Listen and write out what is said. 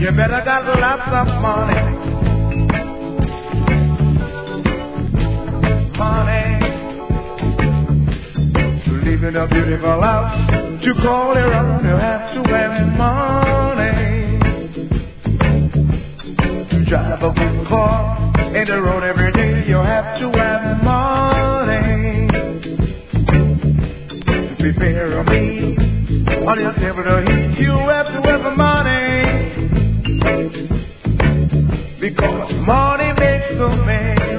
You better got lots of money. Money. To live in a beautiful house, to call your own, you have to have money. To drive a good car in the road every day, you have to have money. To prepare a meal on your table to eat, you have to have money. Because money makes the man.